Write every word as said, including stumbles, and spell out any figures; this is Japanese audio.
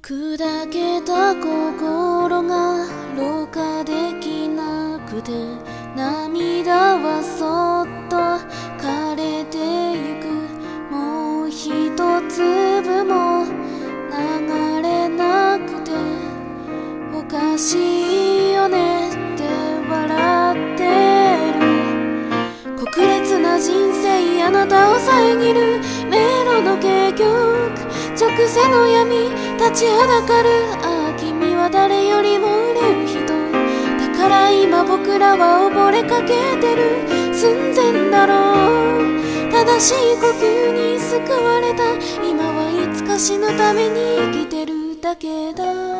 砕けた心がろ過できなくて、涙はそっと枯れてゆく。もう一粒も流れなくて、おかしいよねって笑ってる。酷烈な人生、あなたを遮る迷路の結局、直線の闇立ちはだかる。ああ、君は誰よりも売れる人だから、今僕らは溺れかけてる寸前だろう。正しい呼吸に救われた今はいつか死ぬために生きてるだけだ。